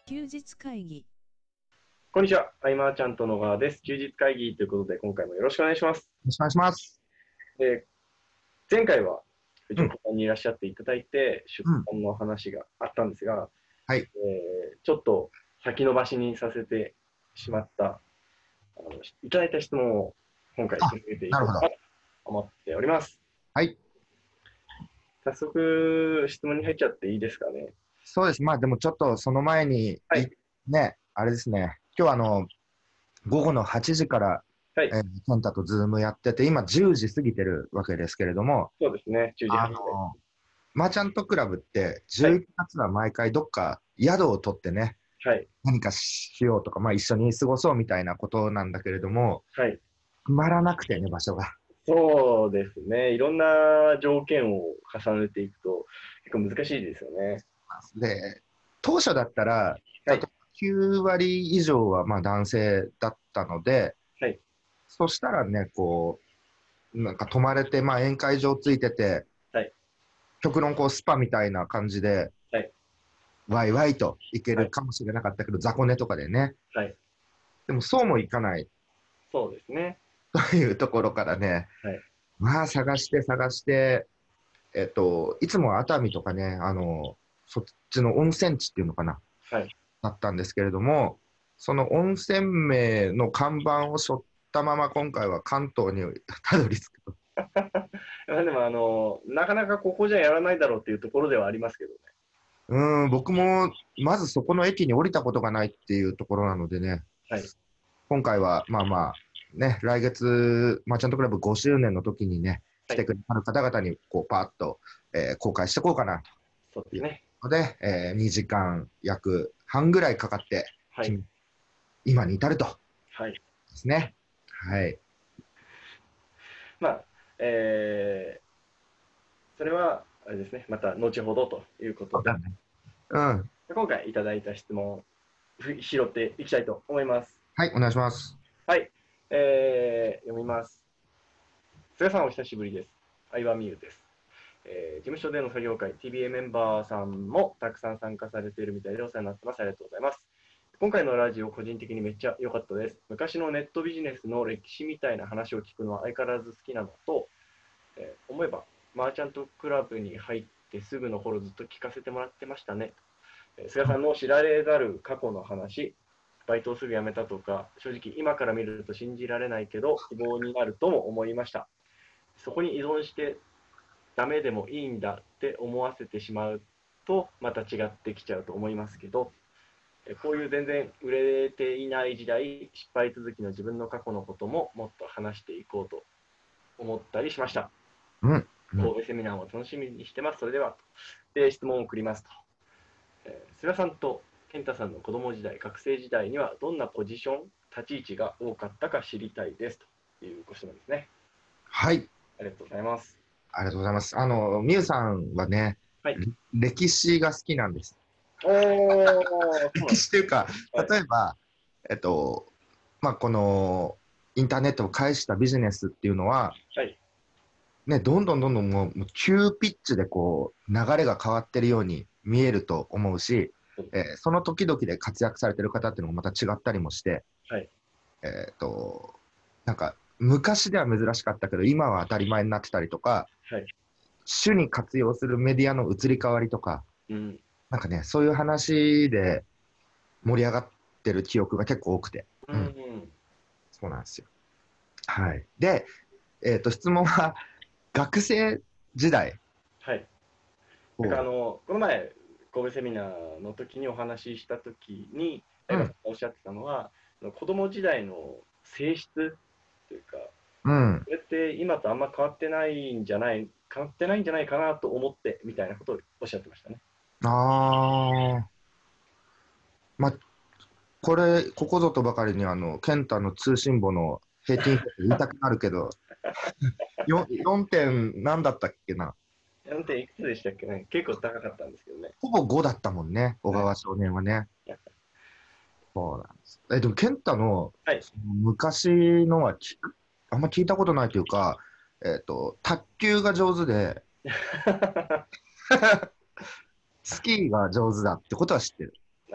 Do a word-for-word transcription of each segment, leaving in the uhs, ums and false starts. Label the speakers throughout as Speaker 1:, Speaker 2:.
Speaker 1: 休日会議。
Speaker 2: こんにちは。アイマーちゃんと野川です。休日会議ということで、今回もよろしくお願いします。
Speaker 3: ろしくお願いします。
Speaker 2: で、前回は、
Speaker 3: うん。
Speaker 2: ここにいらっしゃっていただいて、出
Speaker 3: うん。
Speaker 2: 版の話があったんですが、
Speaker 3: はい。
Speaker 2: えーちょっと先延ばしにさせてしまった、あの、いただいた質問を今回
Speaker 3: あ、
Speaker 2: 続けてい
Speaker 3: なるほど。
Speaker 2: こうかなと思っております。
Speaker 3: はい。
Speaker 2: 早速、質問に入っちゃっていいですかね。
Speaker 3: そうです。まあでもちょっとその前に、い
Speaker 2: はい。
Speaker 3: ね、あれですね。今日はあの、午後のはちじから、
Speaker 2: はい。
Speaker 3: えー、ケンタとズームやってて、今じゅうじ過ぎてるわけですけれども、
Speaker 2: そうですね。10時
Speaker 3: あ
Speaker 2: 半ぐらい。
Speaker 3: の、マーチャントクラブって11
Speaker 2: はい。
Speaker 3: 月は毎回どっか宿を取ってね、
Speaker 2: はい。
Speaker 3: 何かしようとか、まあ一緒に過ごそうみたいなことなんだけれども、
Speaker 2: はい。
Speaker 3: 決まらなくてね、場所が。
Speaker 2: そうですね。いろんな条件を重ねていくと結構難しいですよね。
Speaker 3: で、当初だったら、例えば
Speaker 2: はい。
Speaker 3: きゅう割以上はまあ男性だったので、
Speaker 2: はい。
Speaker 3: そしたらね、こう、なんか泊まれて、まあ宴会場ついてて、
Speaker 2: はい。
Speaker 3: 極論こうスパみたいな感じで、
Speaker 2: はい。
Speaker 3: ワイワイといけ
Speaker 2: はい。
Speaker 3: るかもしれなかったけど、雑魚寝とかでね。
Speaker 2: はい。
Speaker 3: でもそうもいかない
Speaker 2: そうですね。
Speaker 3: というところからね、
Speaker 2: はい。
Speaker 3: まあ探して探して、えっと、いつも熱海とかね、あの、そっちの温泉地っていうのかな、
Speaker 2: はい。
Speaker 3: だったんですけれども、その温泉名の看板を背負ったまま今回は関東にたどり着くと。
Speaker 2: まあでも、あの、なかなかここじゃやらないだろうっていうところではありますけどね。
Speaker 3: うーん、僕もまずそこの駅に降りたことがないっていうところなのでね、
Speaker 2: はい。
Speaker 3: 今回はまあまあ、ね、来月、マーチャントクラブごしゅうねんの時にね、
Speaker 2: はい。
Speaker 3: 来てくださる方々にこうパーッと、えー公開していこうかなという
Speaker 2: そうですね。
Speaker 3: ので、えーにじかん約半ぐらいかかって
Speaker 2: はい。
Speaker 3: 今に至るとで
Speaker 2: はい。
Speaker 3: すね。はい。
Speaker 2: まあ、えー、それは、あれですね。また後ほどということで、
Speaker 3: そうだね。うん。
Speaker 2: 今回いただいた質問を拾っていきたいと思います。
Speaker 3: はい、お願いします。
Speaker 2: はい。えー、読みます。菅さんお久しぶりです。相葉美優です。えー、事務所での作業会、ティービーエー メンバーさんもたくさん参加されているみたいでお世話になってます。ありがとうございます。今回のラジオ、個人的にめっちゃ良かったです。昔のネットビジネスの歴史みたいな話を聞くのは相変わらず好きなのと、えー思えば、マーチャントクラブに入ってすぐの頃ずっと聞かせてもらってましたね。えー菅さんの知られざる過去の話、バイトをすぐ辞めたとか、正直今から見ると信じられないけど、希望になるとも思いました。そこに依存してダメでもいいんだって思わせてしまうとまた違ってきちゃうと思いますけど、こういう全然売れていない時代、失敗続きの自分の過去のことももっと話していこうと思ったりしました。
Speaker 3: うん。うん。
Speaker 2: 神戸セミナーを楽しみにしてます。それでは、で質問を送りますと。えー菅さんと健太さんの子供時代、学生時代にはどんなポジション、立ち位置が多かったか知りたいですというご質問ですね。
Speaker 3: はい。
Speaker 2: ありがとうございます。
Speaker 3: ありがとうございます。あの、みゆさんはね、
Speaker 2: はい。
Speaker 3: 歴史が好きなんです。
Speaker 2: おー、そうな
Speaker 3: 歴
Speaker 2: んです。
Speaker 3: 史というか、
Speaker 2: はい。
Speaker 3: 例えば、えっと、まあ、この、インターネットを介したビジネスっていうのは、
Speaker 2: はい。
Speaker 3: ね、どんどんどんどんもう、もう急ピッチでこう、流れが変わってるように見えると思うし、
Speaker 2: そうですね。
Speaker 3: えーその時々で活躍されてる方っていうのもまた違ったりもして、
Speaker 2: はい。
Speaker 3: えっと、なんか、昔では珍しかったけど、今は当たり前になってたりとか、
Speaker 2: はい。
Speaker 3: 主に活用するメディアの移り変わりとか、
Speaker 2: うん。
Speaker 3: なんかね、そういう話で盛り上がってる記憶が結構多くて。
Speaker 2: う
Speaker 3: うん、
Speaker 2: ん。
Speaker 3: そうなんですよ。はい。で、えっと、質問は、学生時代
Speaker 2: はい。なんかあ
Speaker 3: を、
Speaker 2: の、この前、神戸セミナーの時にお話しした時に、
Speaker 3: うん、
Speaker 2: 相葉さんがおっしゃってたのは、子供時代の性質というか、
Speaker 3: うん、
Speaker 2: それって今とあんま変わってないんじゃない、変わってないんじゃないかなと思って、みたいなことをおっしゃってましたね。
Speaker 3: あー、ま、これ、ここぞとばかりに、あの、ケンタの通信簿の平均点言いたくなるけど、よん、よんてん何だったっけな。
Speaker 2: よんてんいくつでしたっけね。結構高かったんですけどね。
Speaker 3: ほぼごだったもんね、小
Speaker 2: はい。
Speaker 3: 川少年はね。そうなんです。え、でも、ケンタの、
Speaker 2: はい。
Speaker 3: その昔のは聞く、あんま聞いたことないというか、えっと、卓球が上手で、スキーが上手だってことは知ってる。
Speaker 2: あ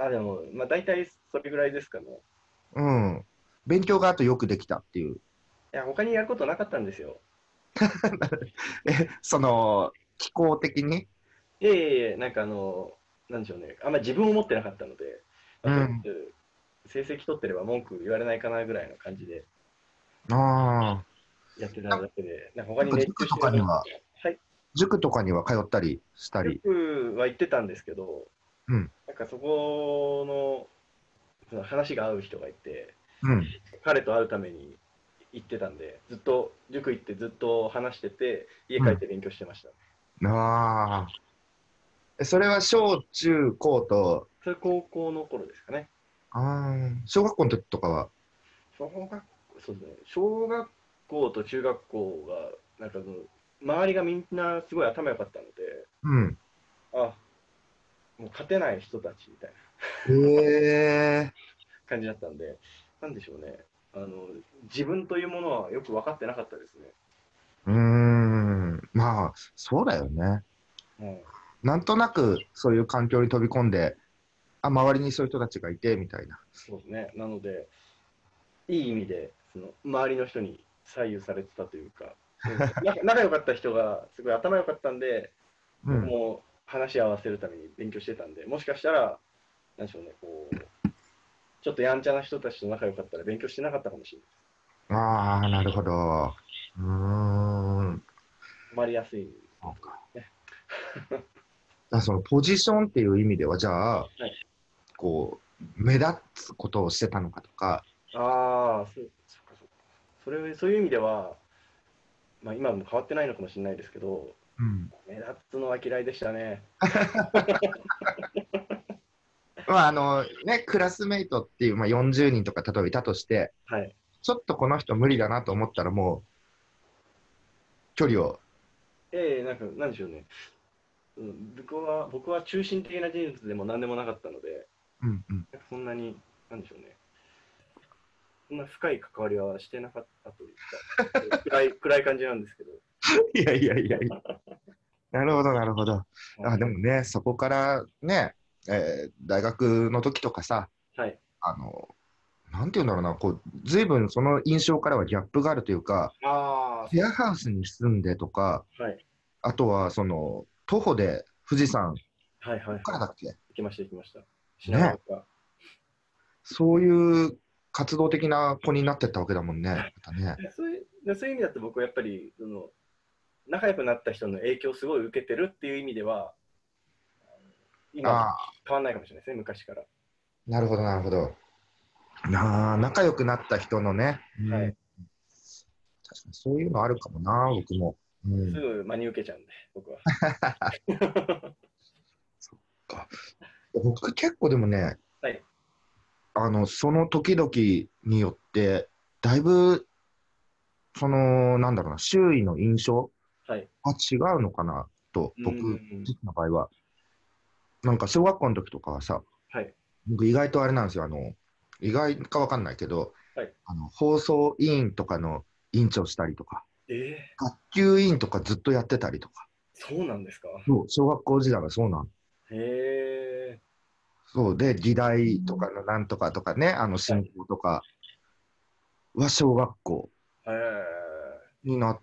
Speaker 2: あ、でも、まあ大体それぐらいですかね。
Speaker 3: うん。勉強があとよくできたっていう。
Speaker 2: いや、他にやることなかったんですよ。
Speaker 3: え、その、気候的に。
Speaker 2: いえいえいえ、なんかあの、なんでしょうね。あんま自分を持ってなかったので、まあ、とりあ
Speaker 3: うん。
Speaker 2: えず成績取ってれば文句言われないかなぐらいの感じで
Speaker 3: ああ。
Speaker 2: やってた
Speaker 3: な
Speaker 2: だけで、なんか他
Speaker 3: なん
Speaker 2: に熱中
Speaker 3: か塾と
Speaker 2: してることとか、
Speaker 3: かには、
Speaker 2: はい、
Speaker 3: 塾とかには通ったりしたり。
Speaker 2: 塾は行ってたんですけど、
Speaker 3: うん。
Speaker 2: なんかそこの、その話が合う人がいて、
Speaker 3: うん。
Speaker 2: 彼と会うために行ってたんで、ずっと、塾行ってずっと話してて、家
Speaker 3: うん。
Speaker 2: 帰って勉強してました。
Speaker 3: ああ。えそれは小中高と、
Speaker 2: それ高校の頃ですかね。
Speaker 3: ああ、小学校の時とかは、
Speaker 2: 小学そうですね、小学校と中学校が、なんかその、周りがみんなすごい頭良かったので、
Speaker 3: うん。
Speaker 2: あ、もう勝てない人たちみたいな
Speaker 3: ええ
Speaker 2: 感じだったんで、なんでしょうね、あの、自分というものはよく分かってなかったですね。
Speaker 3: うーん。まあ、そうだよね。
Speaker 2: はい、
Speaker 3: なんとなくそういう環境に飛び込んで、あ、周りにそういう人たちがいて、みたいな。
Speaker 2: そうですね。なので、いい意味で、その、周りの人に左右されてたというか、うん仲仲良かった人がすごい頭良かったんで、
Speaker 3: うん。
Speaker 2: 僕も話し合わせるために勉強してたんで、もしかしたら、なんでしょうね、こう、ちょっとやんちゃな人たちと仲良かったら勉強してなかったかもしれない。
Speaker 3: ああ、なるほど。うーん。
Speaker 2: ハマりやすいですね。
Speaker 3: そうか。
Speaker 2: ね。
Speaker 3: だからそのポジションっていう意味では、じゃあ、
Speaker 2: はい。
Speaker 3: こう、目立つことをしてたのかとか、
Speaker 2: ああ、そう、そうかそうか。それ、そういう意味では、まあ今も変わってないのかもしれないですけど、
Speaker 3: うん。
Speaker 2: 目立つのは嫌いでしたね。
Speaker 3: まあ、あのね、クラスメイトっていう、まあ、よんじゅうにんとか例えばいたとして、
Speaker 2: はい。
Speaker 3: ちょっとこの人無理だなと思ったらもう距離を、
Speaker 2: ええなんか、なんでしょうね。うん、僕は、僕は中心的な人物でも何でもなかったので、
Speaker 3: うんうん。
Speaker 2: なんかそんなに、なんでしょうね。そんな深い関わりはしてなかったというか、暗い、暗い感じなんですけど。
Speaker 3: いやいやいやいや。なるほど、なるほど。あ、
Speaker 2: はい。
Speaker 3: でもね、そこからね、えー大学の時とかさ、
Speaker 2: はい。
Speaker 3: あの、なんていうんだろうな、こう、随分その印象からはギャップがあるというか、
Speaker 2: ああ、
Speaker 3: シェア
Speaker 2: そうです
Speaker 3: ハウスに住んでとか、
Speaker 2: ね。はい。
Speaker 3: あとはその、徒歩で富士山、
Speaker 2: はいはいはい。
Speaker 3: どっからだっけ
Speaker 2: 行きました行きました。品川
Speaker 3: ね、
Speaker 2: か。
Speaker 3: そういう活動的な子になってったわけだもんね、またね。
Speaker 2: でそういう、でそういう意味だと僕はやっぱり、その、仲良くなった人の影響をすごい受けてるっていう意味では、今と
Speaker 3: ああ、
Speaker 2: 変わんないかもしれないですね、昔から。
Speaker 3: なるほど、なるほど。なあ、仲良くなった人のね、うん、
Speaker 2: はい。
Speaker 3: 確かにそういうのあるかもな、僕も。うん。
Speaker 2: すぐ真に受けちゃうんで、僕は。
Speaker 3: そっか。僕結構でもね、
Speaker 2: はい。
Speaker 3: あの、その時々によって、だいぶ、その、なんだろうな、周囲の印象
Speaker 2: はい。
Speaker 3: が違うのかなと、
Speaker 2: うー
Speaker 3: 僕
Speaker 2: ん。
Speaker 3: 自身の場合は。なんか小学校の時とかはさ、
Speaker 2: はい。
Speaker 3: 僕意外とあれなんですよ、あの、意外かわかんないけど、
Speaker 2: はい。
Speaker 3: あの、放送委員とかの委員長したりとか、
Speaker 2: ええ
Speaker 3: 学級委員とかずっとやってたりとか、
Speaker 2: そうなんですか。
Speaker 3: そう小学校時代はそうなん。
Speaker 2: へえ。
Speaker 3: そうで、議題とかのなんとかとかね、あの、進
Speaker 2: はい。
Speaker 3: 行とかは小学校
Speaker 2: へえ。
Speaker 3: になって、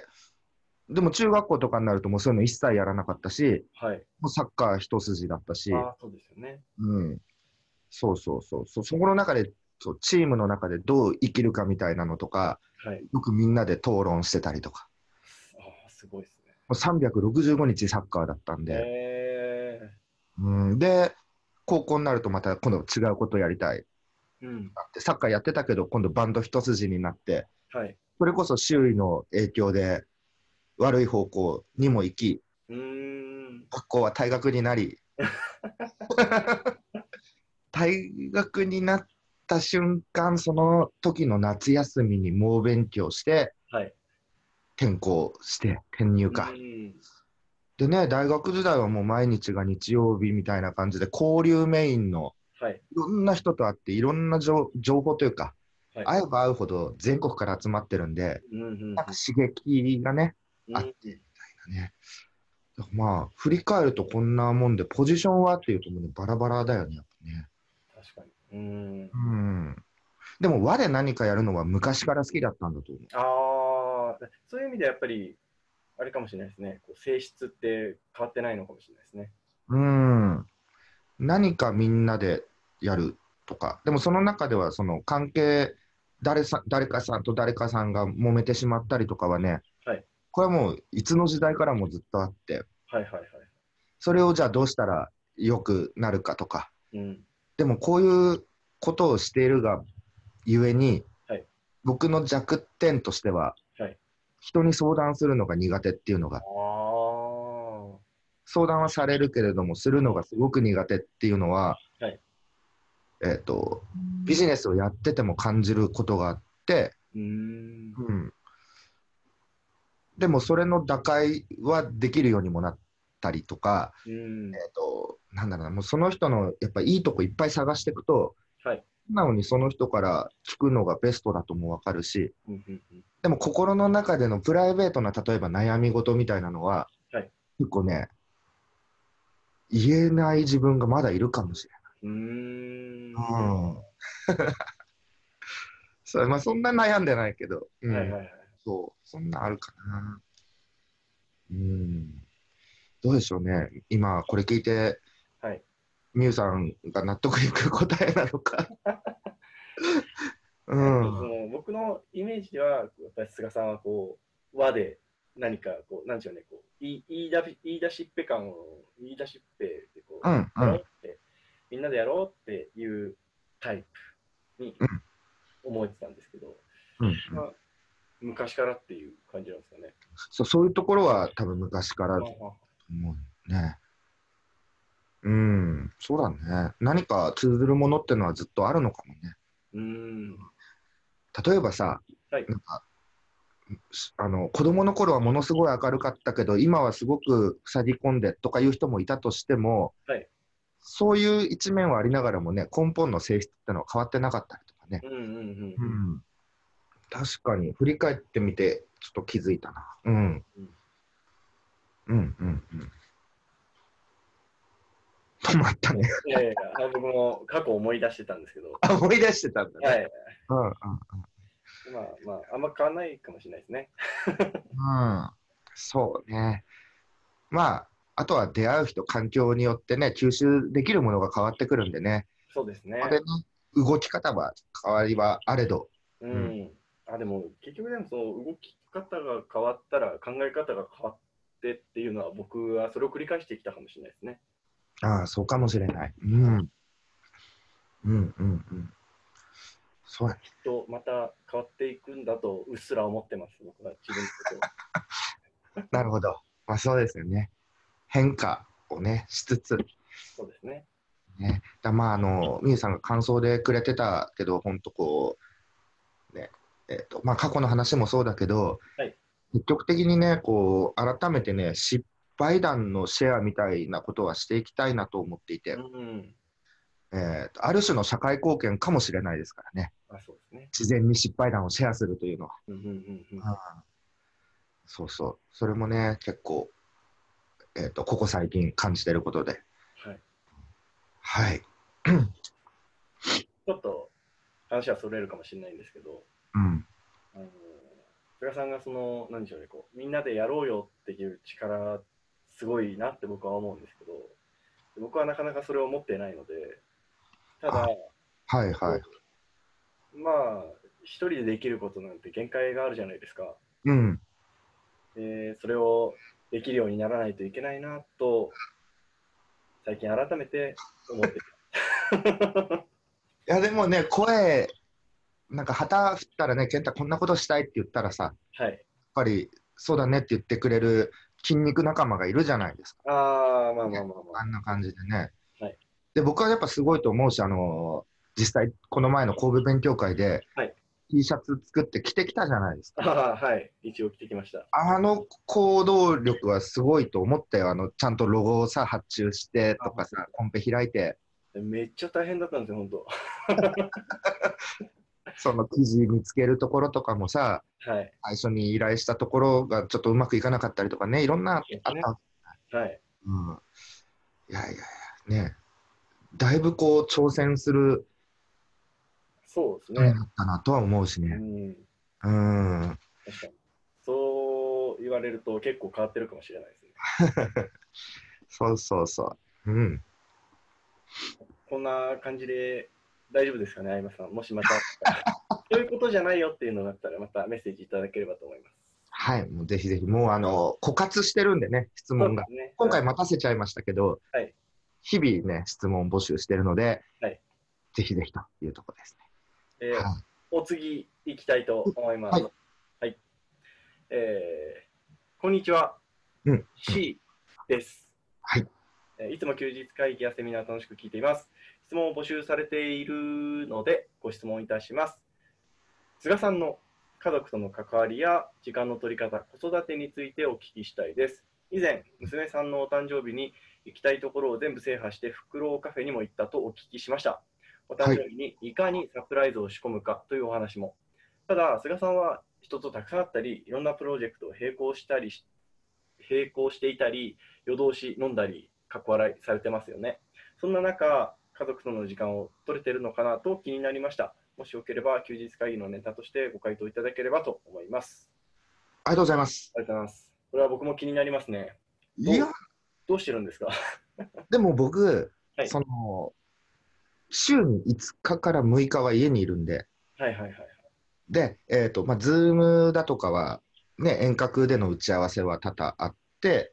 Speaker 3: でも中学校とかになるともうそういうの一切やらなかったし、
Speaker 2: はい。
Speaker 3: もうサッカー一筋だったし、
Speaker 2: ああ、そうですよね。
Speaker 3: うん、そうそうそうそう、そこの中で、そうチームの中でどう生きるかみたいなのとか、
Speaker 2: はい。
Speaker 3: よくみんなで討論してたりとか、
Speaker 2: ああ、すごいですね。
Speaker 3: もうさんびゃくろくじゅうごにちサッカーだったん
Speaker 2: へ
Speaker 3: で、
Speaker 2: え。
Speaker 3: うん、で、高校になるとまた今度違うことやりたい。
Speaker 2: うん。
Speaker 3: でサッカーやってたけど、今度バンド一筋になって、
Speaker 2: はい。
Speaker 3: それこそ周囲の影響で悪い方向にも行き、
Speaker 2: うーん。
Speaker 3: 学校は退学になり、退学になった瞬間、その時の夏休みに猛勉強して、
Speaker 2: はい。
Speaker 3: 転校して、転入
Speaker 2: う
Speaker 3: か。
Speaker 2: ーん。
Speaker 3: でね、大学時代はもう毎日が日曜日みたいな感じで、交流メインの
Speaker 2: はい。
Speaker 3: いろんな人と会って、いろんな情情報というか、
Speaker 2: はい。
Speaker 3: 会えば会うほど全国から集まってるんで、
Speaker 2: うん、うん、
Speaker 3: なんか刺激がね、
Speaker 2: うん。うん。
Speaker 3: あってみたいなね。まあ、振り返るとこんなもんで、ポジションはっていうともうね、バラバラだよね。 ね。
Speaker 2: 確かに。うん。
Speaker 3: うん。でも和で何かやるのは昔から好きだったんだと思う。
Speaker 2: ああ、そういう意味でやっぱり、あれかもしれないですね。こう性質って変わってないのかもしれないですね。
Speaker 3: うん。何かみんなでやるとか、でもその中ではその関係、誰さ、誰かさんと誰かさんが揉めてしまったりとかはね、
Speaker 2: はい。
Speaker 3: これはもういつの時代からもずっとあって、
Speaker 2: はいはいはい。
Speaker 3: それをじゃあどうしたら良くなるかとか、
Speaker 2: うん。
Speaker 3: でもこういうことをしているがゆえに、
Speaker 2: はい。
Speaker 3: 僕の弱点としては、
Speaker 2: はい。
Speaker 3: 人に相談するのが苦手っていうのが、
Speaker 2: ああ。
Speaker 3: 相談はされるけれども、するのがすごく苦手っていうのは、
Speaker 2: はい。
Speaker 3: えっと、ビジネスをやってても感じることがあって、
Speaker 2: うーん。
Speaker 3: うん、でもそれの打開はできるようにもなったりとか、
Speaker 2: うん。
Speaker 3: えっと、なんだろうな、もうその人のやっぱいいとこいっぱい探していくと、
Speaker 2: はい。
Speaker 3: 素直にその人から聞くのがベストだともわかるし、
Speaker 2: うんうんうん。
Speaker 3: でも心の中でのプライベートな例えば悩み事みたいなのは、
Speaker 2: はい。
Speaker 3: 結構ね、言えない自分がまだいるかもしれ
Speaker 2: うーん。
Speaker 3: ない。うん。それまあそんな悩んでないけど、うん。
Speaker 2: はいはいはい。
Speaker 3: そう、そんなあるかな。うん。どうでしょうね。今これ聞いて、
Speaker 2: はい。
Speaker 3: みゆさんが納得いく答えなのか。う
Speaker 2: なんかそ
Speaker 3: ん。
Speaker 2: の僕のイメージでは、やっぱり菅さんはこう和で何かこうなんでしょうね、こう言い言いだ言い出しっぺ感を言い出しっぺでこ
Speaker 3: うん、
Speaker 2: うやろう
Speaker 3: うん、
Speaker 2: ってみんなでやろうっていうタイプに
Speaker 3: うん、
Speaker 2: 思えてたんですけど、
Speaker 3: うん、うん。
Speaker 2: まあ、昔からっていう感じなんですかね。
Speaker 3: そう、そういうところは多分昔からだと
Speaker 2: ああ、
Speaker 3: 思うね。うん、そうだね。何か通ずるものってのはずっとあるのかもね。
Speaker 2: うーん、
Speaker 3: 例えばさ、
Speaker 2: はい、
Speaker 3: なんかあの子供の頃はものすごい明るかったけど、今はすごく塞ぎ込んでとかいう人もいたとしても、
Speaker 2: はい、
Speaker 3: そういう一面はありながらもね、根本の性質ってのは変わってなかったりとかね。
Speaker 2: うんうんうんうん、
Speaker 3: うん、確かに振り返ってみて、ちょっと気づいたな。うん、
Speaker 2: うん、
Speaker 3: うん、うん、うん。止まったね。
Speaker 2: いやいやいや、僕も過去思い出してたんですけど、
Speaker 3: あ、思い出してたんだね。
Speaker 2: はい、
Speaker 3: うん、うん、
Speaker 2: まあまあ、あんま変わらないかもしれないですね。
Speaker 3: うん。そうね。まあ、あとは出会う人、環境によってね、吸収できるものが変わってくるんでね。
Speaker 2: そうですね。
Speaker 3: ここでね、動き方は変わりはあれど。うん。
Speaker 2: うん。あ、でも、結局でも、その動き方が変わったら、考え方が変わってっていうのは、僕はそれを繰り返してきたかもしれないですね。
Speaker 3: ああ、そうかもしれない。う
Speaker 2: はい。
Speaker 3: ん。うん、うん、うん。そうやね。
Speaker 2: きっと、また変わっていくんだと、うっすら思ってます、僕は自分のことを。
Speaker 3: なるほど。まあそうですよね。変化をね、しつつ、
Speaker 2: そうですね。
Speaker 3: ね。だまあ、あの、みゆさんが感想でくれてたけど、本当こう、ね、えっと、まあ過去の話もそうだけど、
Speaker 2: はい。
Speaker 3: 積極的にね、こう、改めてね、失敗談のシェアみたいなことはしていきたいなと思っていて、
Speaker 2: うん。
Speaker 3: えーと、ある種の社会貢献かもしれないですからね。
Speaker 2: あ、そうですね。
Speaker 3: 自然に失敗談をシェアするというのは。
Speaker 2: うんうんうんうん。
Speaker 3: うん、そうそう。それもね、結構、えーと、ここ最近感じていることで。
Speaker 2: はい。
Speaker 3: はい。
Speaker 2: ちょっと話はそれるかもしれないんですけど、
Speaker 3: うん。
Speaker 2: あの、菅さんがその、なんでしょうね、こう、みんなでやろうよっていう力、すごいなって僕は思うんですけど、僕はなかなかそれを持っていないので、ただ、
Speaker 3: あ、はいはい。
Speaker 2: まあ、一人でできることなんて限界があるじゃないですか。
Speaker 3: うん。
Speaker 2: で、それをできるようにならないといけないなと、最近改めて思って
Speaker 3: いや、でもね、声、なんか旗振ったらね、健太こんなことしたいって言ったらさ、やっ
Speaker 2: はい。
Speaker 3: ぱりそうだねって言ってくれる筋肉仲間がいるじゃないですか。
Speaker 2: ああ、まあまあ
Speaker 3: ね、
Speaker 2: まあま
Speaker 3: あんな感じでね。
Speaker 2: あ。はい。
Speaker 3: で、僕はやっぱすごいと思うし、あの実際、この前の神戸勉強会で
Speaker 2: はい。
Speaker 3: T シャツ作って着てきたじゃないですか。
Speaker 2: ああ、はい。一応着てきました。
Speaker 3: あの行動力はすごいと思ったよ。あの、ちゃんとロゴをさ、発注して
Speaker 2: あ、
Speaker 3: とかさ、
Speaker 2: 本当ですか。
Speaker 3: コンペ開いて、
Speaker 2: めっちゃ大変だったんですよ、本当。
Speaker 3: その記事見つけるところとかもさ、
Speaker 2: はい。
Speaker 3: 最初に依頼したところがちょっとうまくいかなかったりとかね、いろんな
Speaker 2: そうですね。
Speaker 3: あった。
Speaker 2: はい。
Speaker 3: うん。いやいやいや、ね。 だいぶこう挑戦する
Speaker 2: そうですね。
Speaker 3: 人になったなとは思うし
Speaker 2: う
Speaker 3: ね。
Speaker 2: ん、
Speaker 3: うん。
Speaker 2: 確かに。そう言われると結構変わってるかもしれないですね。
Speaker 3: そうそうそう。うん。
Speaker 2: こんな感じで大丈夫ですかね、相葉さん。もしまた、そういうことじゃないよっていうのがあったら、またメッセージいただければと思います。
Speaker 3: はい。もうぜひぜひ、もうあの、枯渇してるんでね、質問が。
Speaker 2: そうですね。
Speaker 3: 今回
Speaker 2: はい。
Speaker 3: 待たせちゃいましたけど、
Speaker 2: はい。
Speaker 3: 日々ね、質問募集してるので、
Speaker 2: はい。
Speaker 3: ぜひぜひというところですね。
Speaker 2: えー、
Speaker 3: はい。
Speaker 2: お次行きたいと思います。
Speaker 3: はい。
Speaker 2: はい。えー、こんにちは。
Speaker 3: うん。うん。
Speaker 2: C です。
Speaker 3: はい。
Speaker 2: えーいつも休日会議やセミナー楽しく聞いています。質問を募集されているので、ご質問いたします。菅さんの家族との関わりや時間の取り方、子育てについてお聞きしたいです。以前、娘さんのお誕生日に行きたいところを全部制覇してフクロウカフェにも行ったとお聞きしました。お誕
Speaker 3: はい。
Speaker 2: 生日にいかにサプライズを仕込むかというお話も。ただ、菅さんは人とたくさん会ったり、いろんなプロジェクトを並行したりし、並行していたり、夜通し飲んだり、かっこ笑いされてますよね。そんな中、家族との時間を取れてるのかなと気になりました。もしよければ、休日会議のネタとしてご回答いただければと思います。
Speaker 3: ありがとうございます。
Speaker 2: ありがとうございます。これは僕も気になりますね。
Speaker 3: いや、
Speaker 2: どう、どうしてるんですか？
Speaker 3: でも僕、
Speaker 2: はい。
Speaker 3: その、週にいつかかからむいかは家にいるんで、
Speaker 2: はいはいはい。
Speaker 3: で、えっと、まあ、ズームだとかは、ね、遠隔での打ち合わせは多々あって、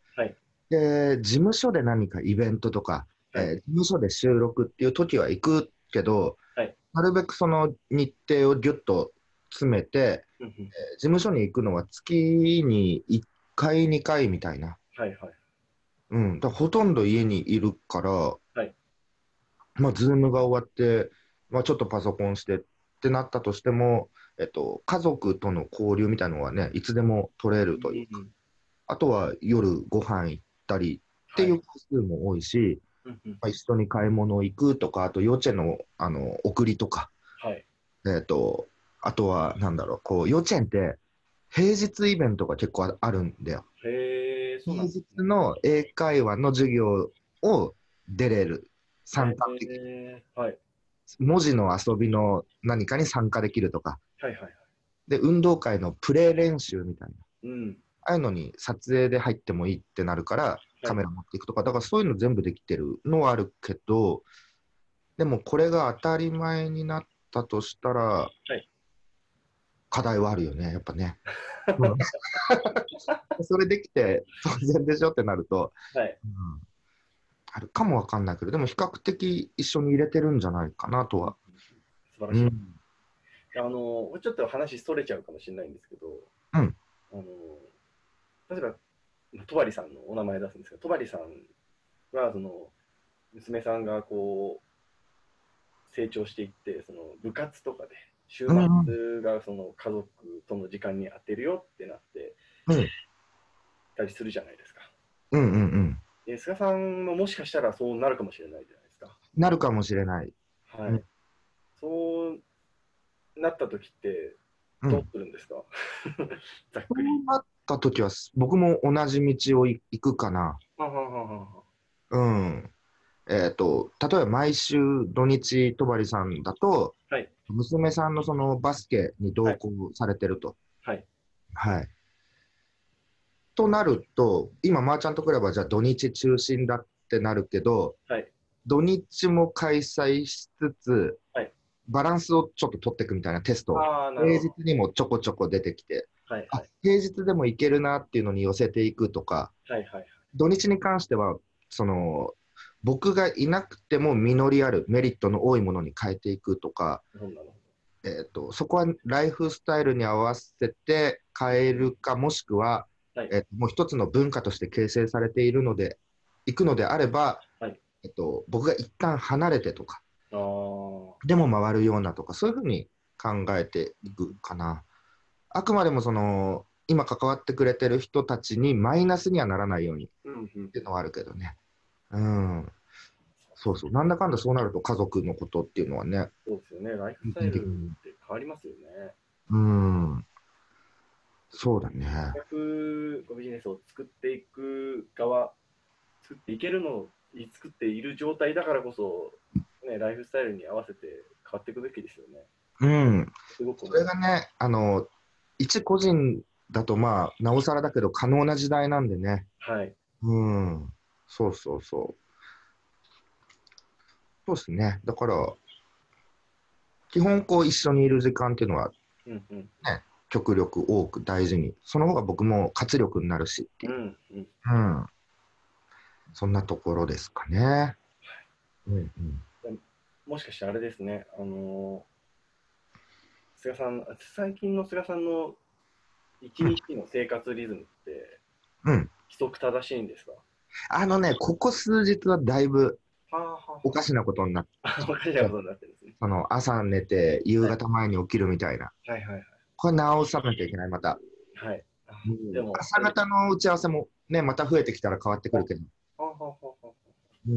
Speaker 2: はい。
Speaker 3: で、事務所で何かイベントとか、え
Speaker 2: はい。
Speaker 3: ー事務所で収録っていう時は行くけど、
Speaker 2: はい。
Speaker 3: なるべくその日程をギュッと詰めて、
Speaker 2: うんうん。
Speaker 3: 事務所に行くのは月にいっかい、にかいみたいな。
Speaker 2: はいはい。
Speaker 3: うん。だからほとんど家にいるから、
Speaker 2: はい。
Speaker 3: まあ、ズームが終わって、まあ、ちょっとパソコンしてってなったとしても、えっと、家族との交流みたいなのはね、いつでも取れ
Speaker 2: う
Speaker 3: るというか、
Speaker 2: んうん。
Speaker 3: あとは夜ご飯行ったりって
Speaker 2: はい。
Speaker 3: いう回数も多いし、
Speaker 2: うんうん。
Speaker 3: まあ、一緒に買い物行くとか、あと幼稚園の、あの送りとか、
Speaker 2: はい。
Speaker 3: えっと、あとは、なんだろう、こう、幼稚園って平日イベントが結構ああるんだよ。
Speaker 2: へえ、そうな
Speaker 3: 平
Speaker 2: んですね。
Speaker 3: 日の英会話の授業を出れる、参
Speaker 2: へ
Speaker 3: 加できる。
Speaker 2: え、はい。
Speaker 3: 文字の遊びの何かに参加できるとか、
Speaker 2: はいはいはい。
Speaker 3: で、運動会のプレー練習みたいな、
Speaker 2: うん。
Speaker 3: ああいうのに撮影で入ってもいいってなるから、
Speaker 2: はい。
Speaker 3: カメラ持っていくとか、だからそういうの全部できてるのはあるけど、でもこれが当たり前になったとしたら、
Speaker 2: はい。
Speaker 3: 課題はあるよね、やっぱね。うん、それできて当然でしょってなると、
Speaker 2: はい。
Speaker 3: うん、あるかもわかんないけど、でも比較的一緒に入れてるんじゃないかなとは。
Speaker 2: 素晴らしい。
Speaker 3: うん。
Speaker 2: あの、ちょっと話それちゃうかもしれないんですけど、
Speaker 3: うん。
Speaker 2: あの、例えば、戸張さんのお名前出すんですけど、戸張さんは、その、娘さんがこう、成長していって、その、部活とかで、週
Speaker 3: うん。
Speaker 2: 末がその家族との時間に当てるよってなって
Speaker 3: うん。
Speaker 2: たりするじゃないですか。
Speaker 3: うん。うん。うん。
Speaker 2: で、菅さんももしかしたらそうなるかもしれないじゃないですか。
Speaker 3: なるかもしれない。うん。
Speaker 2: はい。そうなった時ってどう
Speaker 3: うん。
Speaker 2: するんですか？ざっ
Speaker 3: そ
Speaker 2: くり。
Speaker 3: うなった時は、僕も同じ道をい行くかな。
Speaker 2: ははははは。
Speaker 3: うん。えっと、例えば毎週土日、戸張さんだと、
Speaker 2: はい。
Speaker 3: 娘さんのそのバスケに同
Speaker 2: はい。
Speaker 3: 行されてると。
Speaker 2: はい。
Speaker 3: はい。となると、今、マーチャントクラブはじゃあ土日中心だってなるけど、
Speaker 2: はい。
Speaker 3: 土日も開催しつつ、
Speaker 2: はい。
Speaker 3: バランスをちょっと取っていくみたいなテストを、
Speaker 2: ああ、なるほど。
Speaker 3: 平日にもちょこちょこ出てきて、
Speaker 2: はい。
Speaker 3: あ、
Speaker 2: はい。
Speaker 3: 平日でもいけるなっていうのに寄せていくとか、
Speaker 2: はい。はい。
Speaker 3: 土日に関しては、その、僕がいなくても実りあるメリットの多いものに変えていくとか、
Speaker 2: なるほど。
Speaker 3: えーと、そこはライフスタイルに合わせて変えるか、もしくは、
Speaker 2: はい。
Speaker 3: えーもう一つの文化として形成されているので、いくのであれば、
Speaker 2: はい。
Speaker 3: えっと、僕が一旦離れてとか、
Speaker 2: ああ。
Speaker 3: でも回るようなとか、そういうふうに考えていくかな。あくまでもその、今関わってくれてる人たちにマイナスにはならないようにっ
Speaker 2: うんうん。
Speaker 3: ていうのはあるけどね。うん。そうそう。なんだかんだそうなると家族のことっていうのはね、
Speaker 2: そうですよね。ライフ
Speaker 3: 優
Speaker 2: スタイル
Speaker 3: 先的に。
Speaker 2: って変わりますよね。
Speaker 3: うん。そうだね。
Speaker 2: 逆ビジネスを作っていく側、作っていけるの作っている状態だからこそ、ね、ライフスタイルに合わせて変わっていくべきですよね。
Speaker 3: うん、
Speaker 2: すごく
Speaker 3: それがね、あの、一個人だと、まあ、なおさらだけど、可能な時代なんでね。
Speaker 2: はい。
Speaker 3: うん、そうそうそう。そうですね。だから、基本、こう、一緒にいる時間っていうのは、
Speaker 2: うんうん。
Speaker 3: ね、極力多く大事に。その方が僕も活力になるしっていう。
Speaker 2: うんうん。
Speaker 3: うん。そんなところですかね。うんうん。
Speaker 2: でもしかしてあれですね、あのー菅さん、最近の菅さんの一日の生活リズムって
Speaker 3: うん。
Speaker 2: 規則正しいんですか？
Speaker 3: あのね、ここ数日はだいぶ
Speaker 2: はあは
Speaker 3: おかしなことになっ
Speaker 2: あはあ。おかしなこ
Speaker 3: て、
Speaker 2: とになってるんですね。
Speaker 3: その朝寝て夕
Speaker 2: はい
Speaker 3: 方前に起きるみたいな。
Speaker 2: はいはい
Speaker 3: これ直さなきゃいけない、また。
Speaker 2: はい。あ
Speaker 3: うん、
Speaker 2: でも、あ
Speaker 3: 朝
Speaker 2: れです。
Speaker 3: 方の打ち合わせもね、また増えてきたら変わってくるけど。
Speaker 2: はあはあはあはあ。
Speaker 3: うん。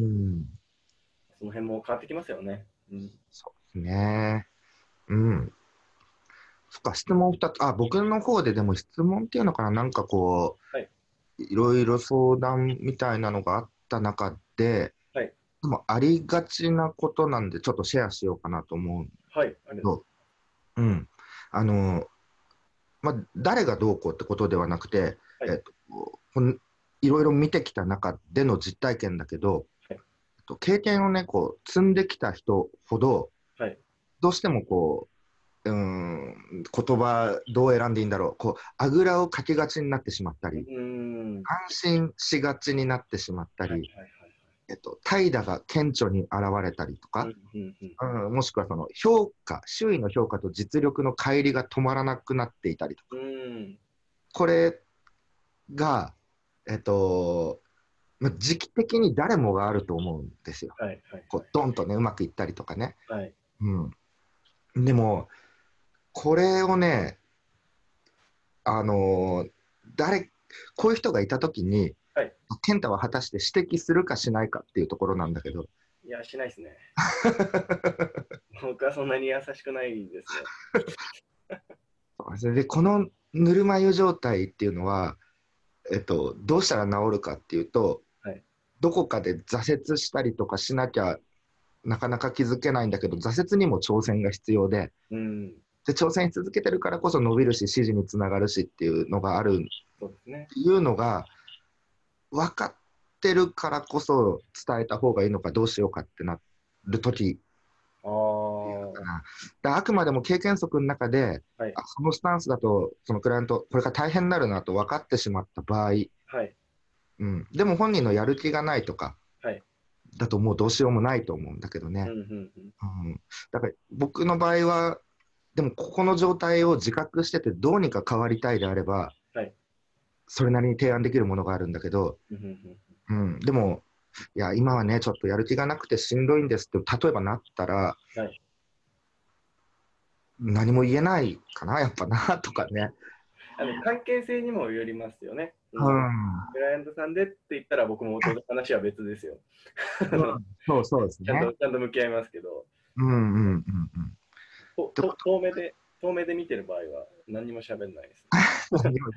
Speaker 2: その辺も変わってきますよね。うん。
Speaker 3: そうですね。うん。そっか、質問ふたつ、あ、僕の方ででも質問っていうのかな、なんかこ
Speaker 2: はい。
Speaker 3: う、いろいろ相談みたいなのがあった中で、
Speaker 2: はい。
Speaker 3: でもありがちなことなんで、ちょっとシェアしようかなと思うんだ
Speaker 2: はい。ありがとうござい
Speaker 3: けど、うん。あの、まあ、誰がどうこうってことではなくて、
Speaker 2: ます。はい。
Speaker 3: えっと、こんいろいろ見てきた中での実体験だけど、
Speaker 2: はい。
Speaker 3: えっと経験をね、こう、積んできた人ほど、
Speaker 2: はい。
Speaker 3: どうしてもこう、うーん、言葉どう選んでいいんだろう、こう、あぐらをかきがちになってしまった
Speaker 2: う
Speaker 3: り、
Speaker 2: ーん。
Speaker 3: 安心しがちになってしまった
Speaker 2: はい
Speaker 3: り、
Speaker 2: はい
Speaker 3: えっと、怠惰が顕著に現れたりとか、
Speaker 2: はい。うんうんうん。
Speaker 3: うん、もしくはその評価、周囲の評価と実力の乖離が止まらなくなっていたりと
Speaker 2: う
Speaker 3: か、
Speaker 2: ーん。
Speaker 3: これが、えっと、まあ、時期的に誰もがあると思うんですよ。
Speaker 2: はいはい
Speaker 3: こうドンとね、うまくいったりとかね。
Speaker 2: はい。はい。
Speaker 3: うん、でも、これをね、あのー誰、こういう人がいたときに、
Speaker 2: はい。
Speaker 3: 健太は果たして指摘するかしないかっていうところなんだけど、
Speaker 2: いや、しないですね。僕はそんなに優しくないですね。
Speaker 3: それで、このぬるま湯状態っていうのは、えっと、どうしたら治るかっていうと、
Speaker 2: はい。
Speaker 3: どこかで挫折したりとかしなきゃなかなか気づけないんだけど、挫折にも挑戦が必要で、
Speaker 2: うん。
Speaker 3: で、挑戦し続けてるからこそ伸びるし、支持につながるしっていうのがあるっ
Speaker 2: そうですね。
Speaker 3: ていうのが、分かってるからこそ伝えた方がいいのかどうしようかってなるとき
Speaker 2: ああ。は
Speaker 3: で、あくまでも経験則の中で、
Speaker 2: い。
Speaker 3: あそのスタンスだと、そのクライアント、これから大変になるなと分かってしまった場合、
Speaker 2: はい。
Speaker 3: うん、でも本人のやる気がないとか、
Speaker 2: はい。
Speaker 3: だともうどうしようもないと思うんだけどね。
Speaker 2: うんうんうん。
Speaker 3: うん、だから僕の場合は、でもここの状態を自覚してて、どうにか変わりたいであれば、
Speaker 2: はい。
Speaker 3: それなりに提案できるものがあるんだけど、
Speaker 2: うんうんうん。
Speaker 3: うん、でも、いや、今はね、ちょっとやる気がなくてしんどいんですって、例えばなったら、
Speaker 2: はい。
Speaker 3: 何も言えないかな、やっぱな、とかね。
Speaker 2: あの、関係性にもよりますよね。そ
Speaker 3: う
Speaker 2: の、
Speaker 3: ん、
Speaker 2: クライアントさんでって言ったら僕も当然話は別ですよ。あの
Speaker 3: うん、そうそうです
Speaker 2: ちゃんと、
Speaker 3: ね。
Speaker 2: ちゃんと向き合いますけど、
Speaker 3: うんうんうんうん。
Speaker 2: と、と、
Speaker 3: ってこ
Speaker 2: 遠目で、遠目で見てる場合は何にも喋んないですね。
Speaker 3: と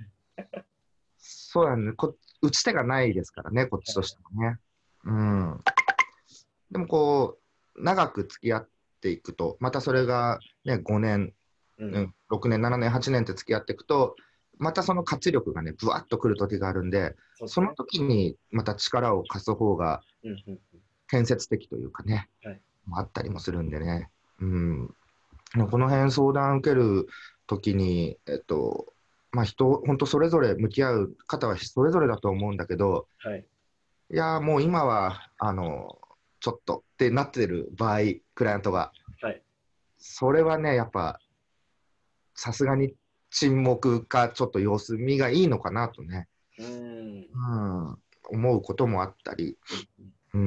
Speaker 3: そうなんね。こ、打ち手がないですからね、こっちとしてもね。うん。でもこう、長く付き合っていくと、またそれがね、ごねん、
Speaker 2: うん。
Speaker 3: うん、ろくねん、ななねん、はちねんって付き合っていくと、またその活力がね、ぶわっとくる時があるんで、その
Speaker 2: そうですね。
Speaker 3: 時にまた力を貸す方が
Speaker 2: うんうんうん。
Speaker 3: 建設的というかね、
Speaker 2: はい。
Speaker 3: あったりもするんでね。うん。この辺相談受ける時に、えっと、まあ人、本当それぞれ向き合う方はそれぞれだと思うんだけど、
Speaker 2: はい。
Speaker 3: いやー、もう今は、あの、ちょっとってなってる場合、クライアントが、
Speaker 2: はい。
Speaker 3: それはね、やっぱ、さすがに沈黙か、ちょっと様子見がいいのかなとね、
Speaker 2: うーん。
Speaker 3: うん、思うこともあったり、
Speaker 2: うんうん。
Speaker 3: うん、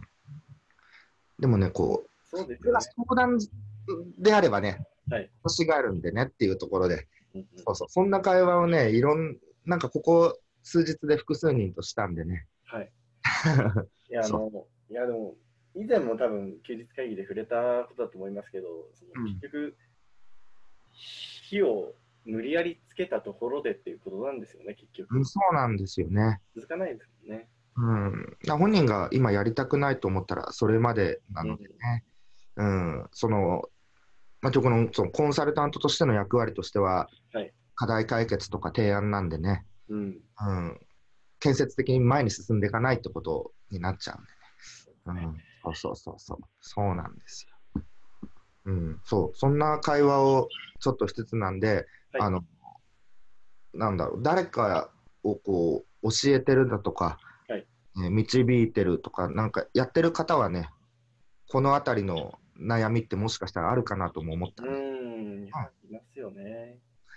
Speaker 3: でもね、こう、
Speaker 2: そうです
Speaker 3: それが
Speaker 2: よね。
Speaker 3: 相談であればね、
Speaker 2: はい。
Speaker 3: 腰があるんでねっていうところで、
Speaker 2: うんうん。
Speaker 3: そうそう、そんな会話をね、いろん、なんかここ数日で複数人としたんでね。
Speaker 2: はい。いや、あ
Speaker 3: そう。
Speaker 2: の、いや、でも、以前も多分休日会議で触れたことだと思いますけど、その
Speaker 3: うん、
Speaker 2: 結局、火を無理やりつけたところでっていうことなんですよね、結局。
Speaker 3: うん、そうなんですよね。
Speaker 2: 続かないですもんね。
Speaker 3: うん、本人が今やりたくないと思ったらそれまでなのでね、うん、その、まあ、この、そのコンサルタントとしての役割としては、
Speaker 2: はい。
Speaker 3: 課題解決とか提案なんでね、
Speaker 2: うん。
Speaker 3: うん、建設的に前に進んでいかないってことになっちゃうんでね。うん、そうそうそうそう、そうなんですよ。うん、そう、そんな会話をちょっとしつつなんで、
Speaker 2: はい。
Speaker 3: あの、なんだろう、誰かをこう教えてるだとか、
Speaker 2: はい。
Speaker 3: ね、導いてるとか、なんかやってる方はね、このあたりの悩みってもしかしたらあるかなとも思った
Speaker 2: う
Speaker 3: んで、
Speaker 2: ーん。いや、
Speaker 3: うん、
Speaker 2: いますよね。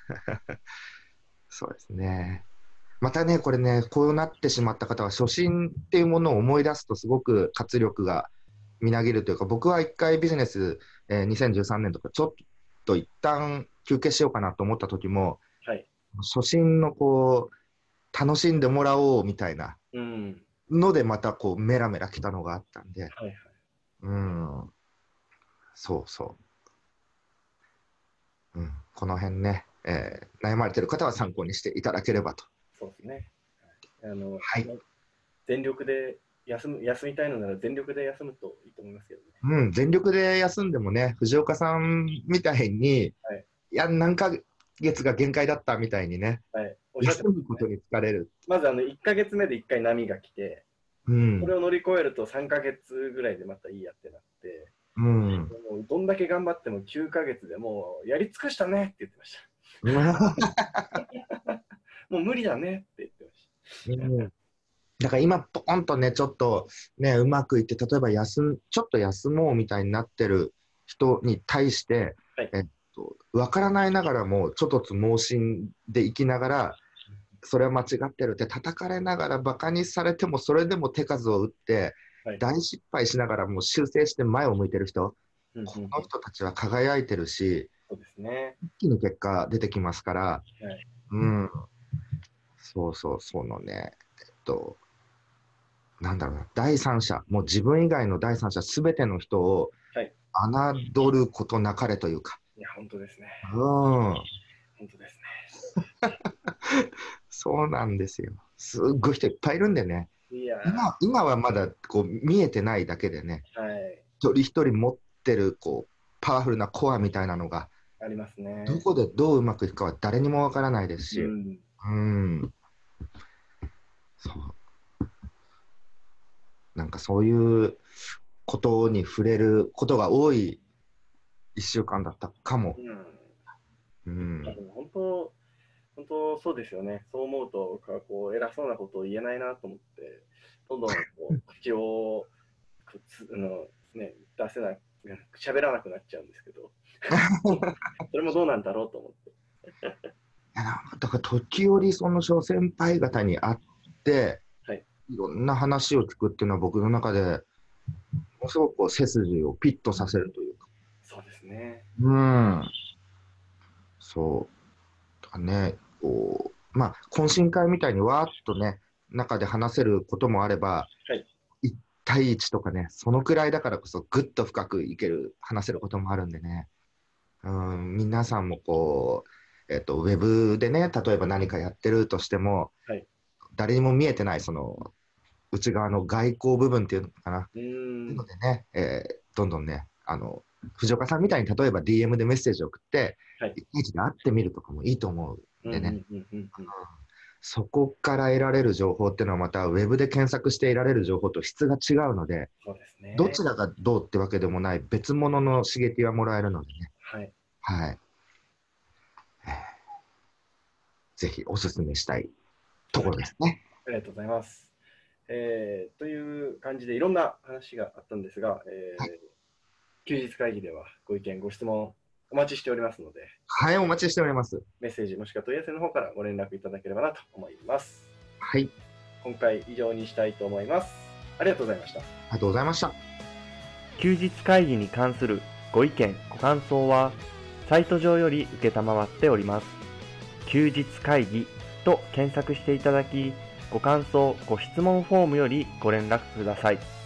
Speaker 3: そうですね。またね、これね、こうなってしまった方は、初心っていうものを思い出すと、すごく活力がみなぎるというか、僕は一回ビジネス、えーにせんじゅうさんねんとか、ちょっと一旦休憩しようかなと思った時も、
Speaker 2: はい。
Speaker 3: 初心のこう、楽しんでもらおうみたいな
Speaker 2: うん。
Speaker 3: ので、またこう、メラメラ来たのがあったんで、
Speaker 2: はいはい。
Speaker 3: うん、そうそう、うん、この辺ね、えー悩まれてる方は参考にしていただければと。
Speaker 2: そうですね。あの、
Speaker 3: はい。
Speaker 2: 全力で休む、休みたいのなら全力で休むといいと思いますけどね。
Speaker 3: うん、全力で休んでもね、藤岡さんみたいに、い
Speaker 2: はい。
Speaker 3: や、何ヶ月が限界だったみたいにね、
Speaker 2: はい。おっしゃって
Speaker 3: 休
Speaker 2: ますね。
Speaker 3: むことに疲れる。
Speaker 2: まず、あの、いっかげつめでいっかい波が来て、
Speaker 3: うん、
Speaker 2: それを乗り越えるとさんかげつぐらいでまたいいやってなって、
Speaker 3: うん。
Speaker 2: もうどんだけ頑張ってもきゅうかげつでもうやり尽くしたねって言ってました。もう無理だねって言ってまし
Speaker 3: うん、だから今、ポンとね、ちょっとね、うまくいって、例えば休ん、ちょっと休もうみたいになってる人に対して、
Speaker 2: た。はい。
Speaker 3: えっと、わからないながらも、ちょっとつ盲信で生きながら、それは間違ってるって叩かれながら、バカにされても、それでも手数を打って、
Speaker 2: はい。
Speaker 3: 大失敗しながらも修正して前を向いてる人、
Speaker 2: うんうんうん。
Speaker 3: この人たちは輝いてるし、
Speaker 2: そうですね。
Speaker 3: 一気に結果出てきますから、
Speaker 2: はい。
Speaker 3: うん、そうそう、そのね、えっと、なんだろうな、第三者、もう自分以外の第三者すべての人を
Speaker 2: はい。
Speaker 3: 侮ることなかれというか、
Speaker 2: いや、本当ですね。
Speaker 3: うん、
Speaker 2: 本当です
Speaker 3: そうなんですよ。すっごい人いっぱいいるんでね、
Speaker 2: ね。いや
Speaker 3: 今、今はまだこう見えてないだけでね、
Speaker 2: ー、はい。
Speaker 3: 一人一人持ってるこうパワフルなコアみたいなのが、
Speaker 2: ありますね。
Speaker 3: どこでどううまくいくかは誰にもわからないですし、
Speaker 2: うん。
Speaker 3: うん、そう、なんかそういうことに触れることが多いいっしゅうかんだったかも。
Speaker 2: うん。
Speaker 3: う
Speaker 2: まあ、
Speaker 3: ん、
Speaker 2: でも本当、本当そうですよね。そう思うと、僕はこう偉そうなことを言えないなと思って、どんどんこう口をくつあの、ね、出せなく、喋らなくなっちゃうんですけど、それもどうなんだろうと思って。
Speaker 3: いやだから時折その諸先輩方に会って
Speaker 2: はい。
Speaker 3: いろんな話を聞くっていうのは僕の中でものすごくこう背筋をピッとさせるというか、
Speaker 2: そうですね。
Speaker 3: うん、そうだね、こうまあ懇親会みたいにわーっとね中で話せることもあれば
Speaker 2: はい。
Speaker 3: いち対いちとかね、そのくらいだからこそぐっと深くいける話せることもあるんでね、うん、皆さんもこう、えっと、ウェブでね例えば何かやってるとしても
Speaker 2: はい。
Speaker 3: 誰にも見えてないその内側の外交部分っていうのかな。
Speaker 2: う
Speaker 3: そういう
Speaker 2: ーん。
Speaker 3: のでね、えーどんどんね、あの、藤岡さんみたいに例えば ディーエム でメッセージを送って、
Speaker 2: はい。
Speaker 3: 一日で会ってみるとかもいいと思うんでね、
Speaker 2: うんうんうんうんうん。
Speaker 3: そこから得られる情報っていうのはまたウェブで検索して得られる情報と質が違うので、
Speaker 2: そうですね。
Speaker 3: どちらがどうってわけでもない別物の刺激はもらえるのでね、
Speaker 2: はい。
Speaker 3: はい。えーぜひお勧めしたいところですね。
Speaker 2: ありがとうございます。えーという感じでいろんな話があったんですが、
Speaker 3: はい、
Speaker 2: えー休日会議ではご意見、ご質問お待ちしておりますので、
Speaker 3: はい、お待ちしております。
Speaker 2: メッセージもしくは問い合わせの方からご連絡いただければなと思います。
Speaker 3: はい、
Speaker 2: 今回以上にしたいと思います。ありがとうございました。
Speaker 3: ありがとうございました。
Speaker 2: 休日会議に関するご意見、ご感想は、サイト上より受けたまわっております。休日会議と検索していただき、ご感想、ご質問フォームよりご連絡ください。